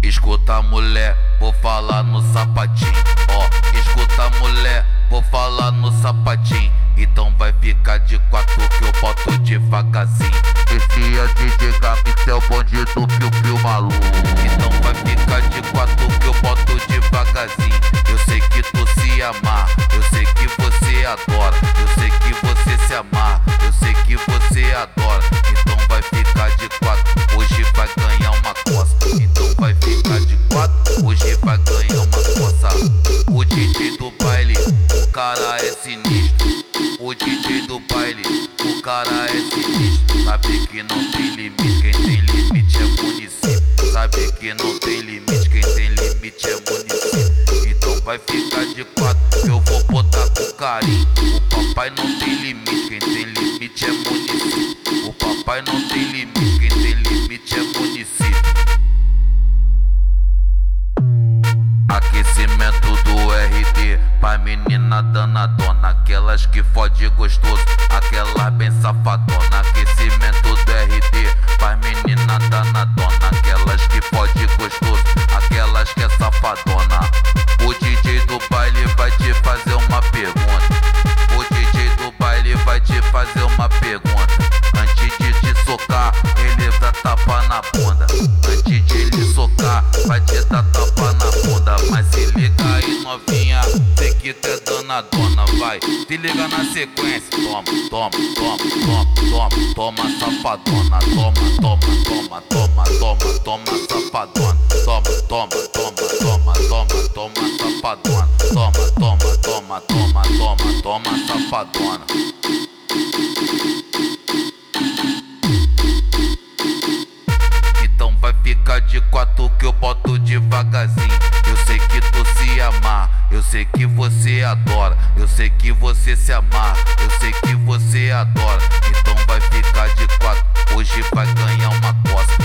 Escuta mulher, vou falar no sapatinho. Ó, escuta mulher, vou falar no sapatinho. Então vai ficar de quatro que eu boto devagarzinho. Esse é DJ Gamix, é o bonde do piu-piu maluco. Então vai ficar de quatro que eu boto devagarzinho. Eu sei que tu se amar, eu sei que você adora. Eu sei que você se amar, eu sei que você adora. Então vai ficar de quatro, hoje vai ganhar uma coça. Então vai ficar de quatro, hoje vai ganhar uma coça. O DJ do baile, o cara é sinistro. O DJ do baile, o cara é sinistro. Sabe que não tem limite, quem tem limite é município. Sabe que não tem limite, quem tem limite é município. Então vai ficar de quatro, eu vou botar com carinho. O papai não tem limite, quem tem limite é município. O papai não tem limite, quem tem limite é município. Aquecimento do RD pra menina danadona, aquelas que fode gostoso, aquelas bem safadona. Aquecimento do RD pra menina danadona, aquelas que fode gostoso, aquelas que é safadona. O DJ do baile vai te fazer uma pergunta. O DJ do baile vai te fazer uma pergunta. Antes de te socar, ele dá tapa na bunda. Antes de ele socar, vai te dar tapa na bunda. Mas se liga aí novinha, sei que tu é danadona, vai. Se liga na sequência, toma, toma, toma, toma, toma, toma safadona. Toma, toma, toma, toma, toma, toma safadona. Toma, toma, toma, toma, toma, toma safadona. Toma, toma, toma, toma, toma, toma safadona. Então vai ficar de quatro que eu boto devagarzinho. Eu sei que tu se amar, eu sei que você adora. Eu sei que você se amar, eu sei que você adora. Então vai ficar de quatro, hoje vai ganhar uma coça.